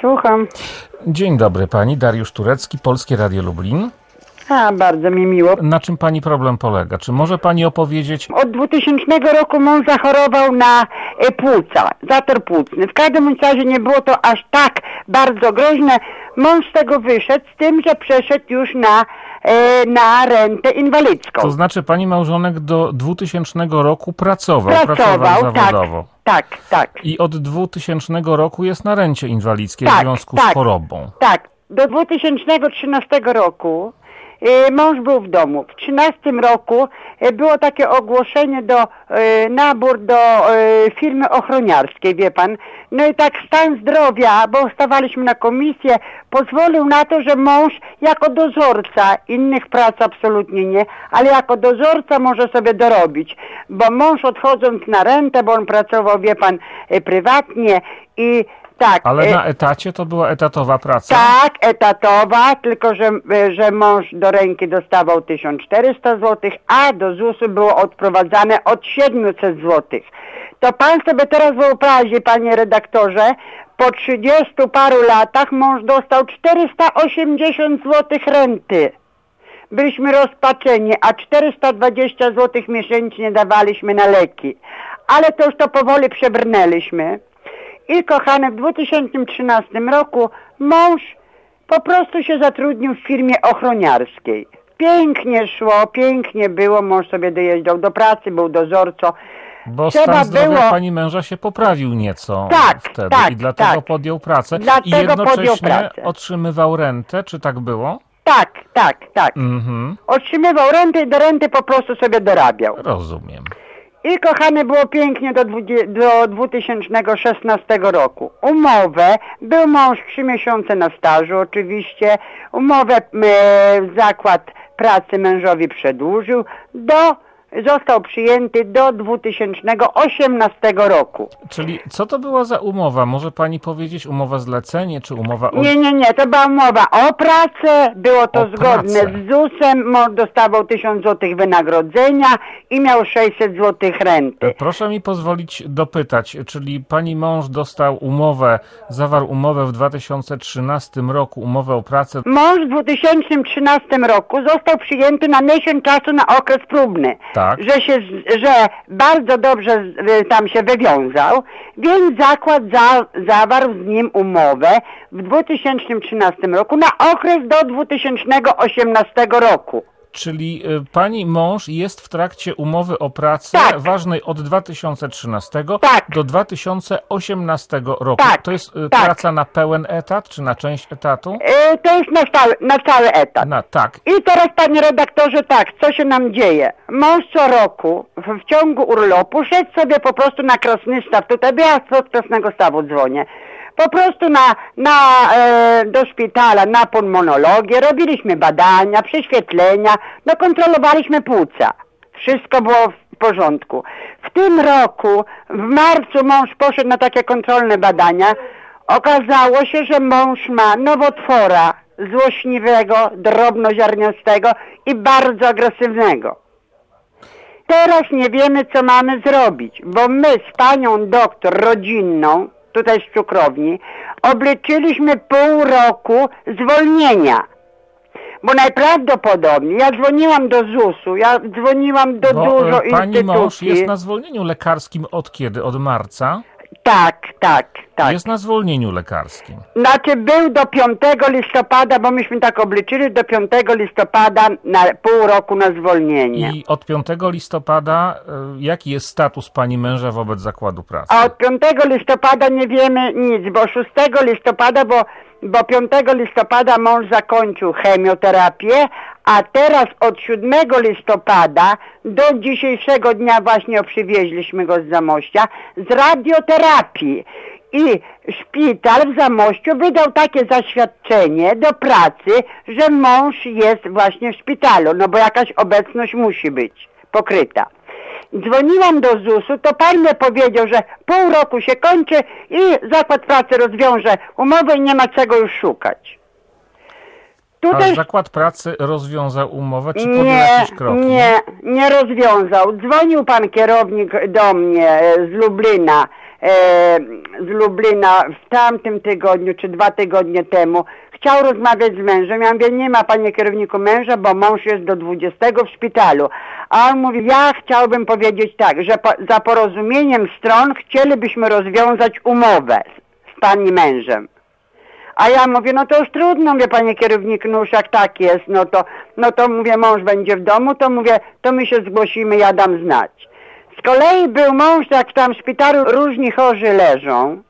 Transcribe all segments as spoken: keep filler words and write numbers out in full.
Słucham. Dzień dobry pani, Dariusz Turecki, Polskie Radio Lublin. A, bardzo mi miło. Na czym pani problem polega? Czy może pani opowiedzieć? Od dwutysięcznego roku mąż zachorował na e, płuca, zator płucny. W każdym razie nie było to aż tak bardzo groźne. Mąż z tego wyszedł, z tym, że przeszedł już na, e, na rentę inwalidzką. To znaczy pani małżonek do dwutysięcznego roku pracował, Pracował, pracował tak, zawodowo. tak, tak. I od dwutysięcznego roku jest na rencie inwalidzkiej Tak, w związku tak, z chorobą. Tak, do dwa tysiące trzynastego roku e, mąż był w domu. W dwa tysiące trzynastym roku e, było takie ogłoszenie do, e, nabór do e, firmy ochroniarskiej, wie pan. No i tak stan zdrowia, bo stawaliśmy na komisję, pozwolił na to, że mąż jako dozorca, innych prac absolutnie nie, ale jako dozorca może sobie dorobić, bo mąż odchodząc na rentę, bo on pracował, wie pan, e, prywatnie i tak. Ale na etacie to była etatowa praca? Tak, etatowa, tylko że, że mąż do ręki dostawał tysiąc czterysta złotych, a do zusu było odprowadzane od siedemset złotych. To pan sobie teraz wyobrazi, panie redaktorze, po trzydziestu paru latach mąż dostał czterysta osiemdziesiąt złotych renty. Byliśmy rozpaczeni, a czterysta dwadzieścia złotych miesięcznie dawaliśmy na leki. Ale to już to powoli przebrnęliśmy. I kochany, w dwa tysiące trzynastym roku mąż po prostu się zatrudnił w firmie ochroniarskiej. Pięknie szło, pięknie było, mąż sobie dojeżdżał do pracy, był dozorcą. Bo Trzeba stan zdrowia było... pani męża się poprawił nieco tak, wtedy tak, i dlatego tak. podjął pracę. Dlatego I jednocześnie podjął pracę. otrzymywał rentę, czy tak było? Tak, tak, tak. Mhm. Otrzymywał rentę i do renty po prostu sobie dorabiał. Rozumiem. I kochany, było pięknie do, do dwa tysiące szesnastego roku. Umowę, był mąż trzy miesiące na stażu oczywiście, umowę e, zakład pracy mężowi przedłużył, do, został przyjęty do dwa tysiące osiemnastego roku. Czyli co to była za umowa? Może pani powiedzieć, umowa zlecenie, czy umowa o... Nie, nie, nie, to była umowa o pracę, było to O zgodne pracę. z zusem, mąż dostawał tysiąc złotych wynagrodzenia i miał sześćset złotych renty. Proszę mi pozwolić dopytać, czyli pani mąż dostał umowę, zawarł umowę w dwa tysiące trzynastym roku, umowę o pracę. Mąż w dwa tysiące trzynastym roku został przyjęty na miesiąc czasu na okres próbny, Tak. że, się, że bardzo dobrze z- tam się wywiązał, więc zakład za, zawarł z nim umowę w dwa tysiące trzynastym roku na okres do dwa tysiące osiemnastego roku. Czyli y, pani mąż jest w trakcie umowy o pracę Tak. ważnej od dwa tysiące trzynastego Tak. do dwa tysiące osiemnastego roku. Tak, To jest y, tak. praca na pełen etat, czy na część etatu? Yy, to jest na cały, na cały etat. Na, tak. I teraz, panie redaktorze, tak, co się nam dzieje? Mąż co roku w, w ciągu urlopu szedł sobie po prostu na Krasny Staw. Tutaj ja z Krasnego Stawu dzwonię. Po prostu na, na, e, do szpitala, na pulmonologię, robiliśmy badania, prześwietlenia, no kontrolowaliśmy płuca. Wszystko było w porządku. W tym roku, w marcu mąż poszedł na takie kontrolne badania. Okazało się, że mąż ma nowotwora złośliwego, drobnoziarnistego i bardzo agresywnego. Teraz nie wiemy, co mamy zrobić, bo my z panią doktor rodzinną, tutaj z cukrowni, obliczyliśmy pół roku zwolnienia. Bo najprawdopodobniej, ja dzwoniłam do zusu, ja dzwoniłam do Bo dużo y, pani instytucji. mąż jest na zwolnieniu lekarskim od kiedy? Od marca? Tak, tak, tak. Jest na zwolnieniu lekarskim. Znaczy był do piątego listopada, bo myśmy tak obliczyli, do piątego listopada na pół roku na zwolnienie. I od piątego listopada y, jaki jest status pani męża wobec zakładu pracy? A od piątego listopada nie wiemy nic, bo szóstego listopada, bo, bo piątego listopada mąż zakończył chemioterapię, a teraz od siódmego listopada do dzisiejszego dnia właśnie przywieźliśmy go z Zamościa z radioterapii. I szpital w Zamościu wydał takie zaświadczenie do pracy, że mąż jest właśnie w szpitalu, no bo jakaś obecność musi być pokryta. Dzwoniłam do zusu, to pan mi powiedział, że pół roku się kończy i zakład pracy rozwiąże umowę i nie ma czego już szukać. Tutaj... A zakład pracy rozwiązał umowę, czy podjął nie, jakieś kroki? Nie, nie rozwiązał. Dzwonił pan kierownik do mnie z Lublina, z Lublina w tamtym tygodniu, czy dwa tygodnie temu, chciał rozmawiać z mężem. Ja mówię, nie ma, panie kierowniku, męża, bo mąż jest do dwudziestego w szpitalu. A on mówi, ja chciałbym powiedzieć tak, że po, za porozumieniem stron chcielibyśmy rozwiązać umowę z, z pani mężem. A ja mówię, no to już trudno, mówię, panie kierowniku, no już jak tak jest, no to, no to mówię, mąż będzie w domu, to mówię, to my się zgłosimy, ja dam znać. Z kolei był mąż, jak tam w szpitalu różni chorzy leżą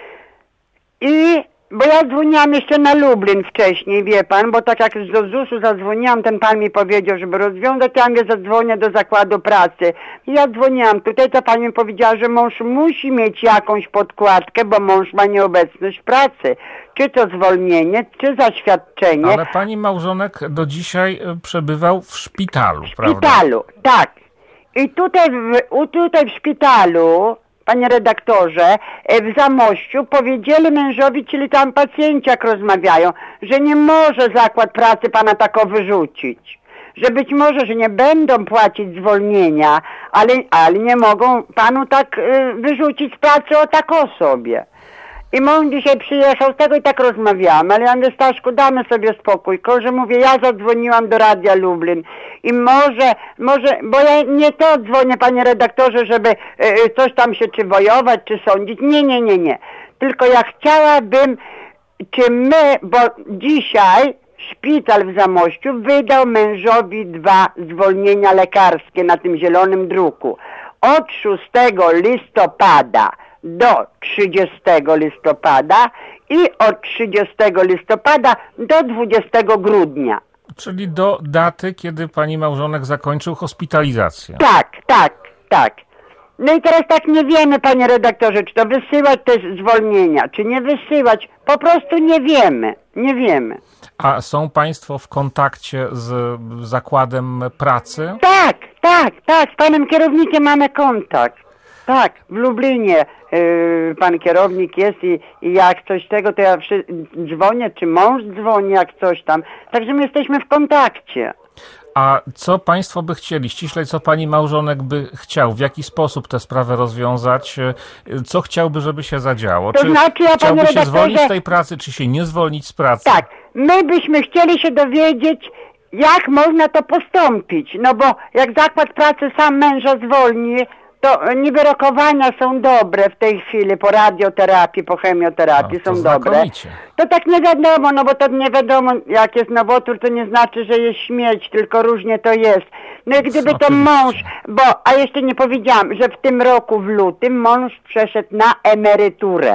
i, bo ja dzwoniłam jeszcze na Lublin wcześniej, wie pan, bo tak jak do zusu zadzwoniłam, ten pan mi powiedział, żeby rozwiązać, ja mówię, zadzwonię do zakładu pracy. I ja dzwoniłam tutaj, ta pani mi powiedziała, że mąż musi mieć jakąś podkładkę, bo mąż ma nieobecność w pracy. Czy to zwolnienie, czy zaświadczenie. Ale pani małżonek do dzisiaj przebywał w szpitalu, w prawda? W szpitalu, tak. I tutaj w, tutaj w szpitalu, panie redaktorze, w Zamościu powiedzieli mężowi, czyli tam pacjenci jak rozmawiają, że nie może zakład pracy pana tako wyrzucić. Że być może, że nie będą płacić zwolnienia, ale, ale nie mogą panu tak y, wyrzucić z pracy o tak sobie. I mąż dzisiaj przyjechał, z tego i tak rozmawiałam, ale ja mówię, Staszku, damy sobie spokój. Że mówię, ja zadzwoniłam do Radia Lublin i może, może, bo ja nie to dzwonię, panie redaktorze, żeby y, coś tam się czy wojować, czy sądzić. Nie, nie, nie, nie. Tylko ja chciałabym, czy my, bo dzisiaj szpital w Zamościu wydał mężowi dwa zwolnienia lekarskie na tym zielonym druku. Od szóstego listopada do trzydziestego listopada i od trzydziestego listopada do dwudziestego grudnia. Czyli do daty, kiedy pani małżonek zakończył hospitalizację. Tak, tak, tak. No i teraz tak nie wiemy, panie redaktorze, czy to wysyłać te zwolnienia, czy nie wysyłać. Po prostu nie wiemy, nie wiemy. A są państwo w kontakcie z zakładem pracy? Tak, tak, tak, z panem kierownikiem mamy kontakt. Tak, w Lublinie yy, pan kierownik jest i, i jak coś tego, to ja przy, dzwonię, czy mąż dzwoni, jak coś tam. Także my jesteśmy w kontakcie. A co państwo by chcieli? Ściślej, co pani małżonek by chciał? W jaki sposób tę sprawę rozwiązać? Co chciałby, żeby się zadziało? To czy znaczy, ja, chciałby panie się zwolnić redaktorze, z tej pracy, czy się nie zwolnić z pracy? Tak, my byśmy chcieli się dowiedzieć, jak można to postąpić. No bo jak zakład pracy sam męża zwolni, to niby rokowania są dobre w tej chwili po radioterapii, po chemioterapii No, są znakomicie. dobre. To tak nie wiadomo, no bo to nie wiadomo, jak jest nowotwór, to nie znaczy, że jest śmierć, tylko różnie to jest. No i gdyby to Oczywiście. mąż, bo, a jeszcze nie powiedziałam, że w tym roku w lutym mąż przeszedł na emeryturę.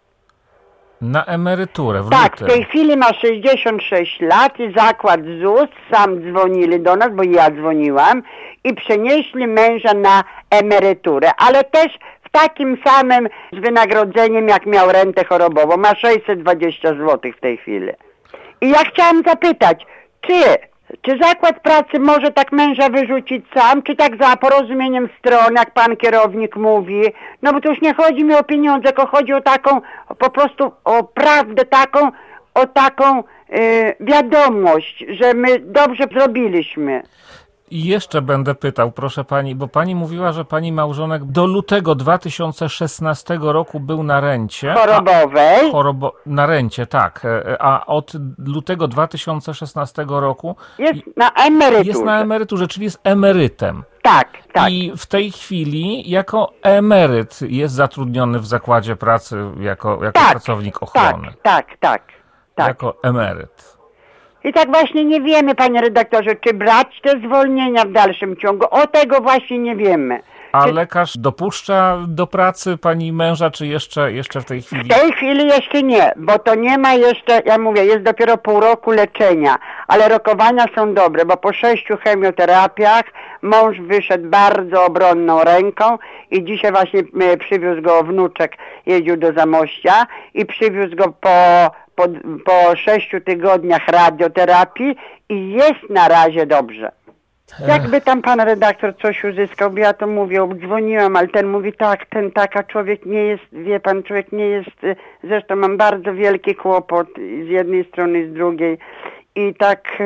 Na emeryturę w Tak, w lutym. tej chwili ma sześćdziesiąt sześć lat i zakład Z U S, sam dzwonili do nas, bo ja dzwoniłam i przenieśli męża na emeryturę, ale też w takim samym z wynagrodzeniem, jak miał rentę chorobową, ma sześćset dwadzieścia złotych w tej chwili. I ja chciałam zapytać, czy, czy zakład pracy może tak męża wyrzucić sam, czy tak za porozumieniem stron, jak pan kierownik mówi, no bo to już nie chodzi mi o pieniądze, tylko chodzi o taką, po prostu o prawdę taką, o taką yy, wiadomość, że my dobrze zrobiliśmy. I jeszcze będę pytał, proszę pani, bo pani mówiła, że pani małżonek do lutego dwa tysiące szesnastego roku był na rencie. Chorobowej. A, chorobo, na rencie, tak. A od lutego dwa tysiące szesnastego roku Jest na emeryturze. jest na emeryturze, czyli jest emerytem. Tak, tak. I w tej chwili jako emeryt jest zatrudniony w zakładzie pracy jako, jako tak, pracownik ochrony. Tak, tak, tak, tak. Jako emeryt. I tak właśnie nie wiemy, panie redaktorze, czy brać te zwolnienia w dalszym ciągu. O tego właśnie nie wiemy. A czy... lekarz dopuszcza do pracy pani męża, czy jeszcze, jeszcze w tej chwili? W tej chwili jeszcze nie, bo to nie ma jeszcze, ja mówię, jest dopiero pół roku leczenia, ale rokowania są dobre, bo po sześciu chemioterapiach mąż wyszedł bardzo obronną ręką i dzisiaj właśnie y, przywiózł go wnuczek, jeździł do Zamościa i przywiózł go po... Po, po sześciu tygodniach radioterapii i jest na razie dobrze. Jakby tam pan redaktor coś uzyskał, bo ja to mówię, dzwoniłam, ale ten mówi tak, ten taka człowiek nie jest, wie pan, człowiek nie jest, zresztą mam bardzo wielki kłopot z jednej strony i z drugiej i tak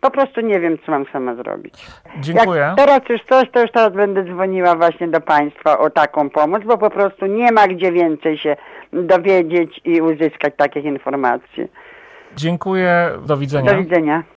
Po prostu nie wiem, co mam sama zrobić. Dziękuję. Jak teraz już coś, to już teraz będę dzwoniła właśnie do państwa o taką pomoc, bo po prostu nie ma gdzie więcej się dowiedzieć i uzyskać takich informacji. Dziękuję. Do widzenia. Do widzenia.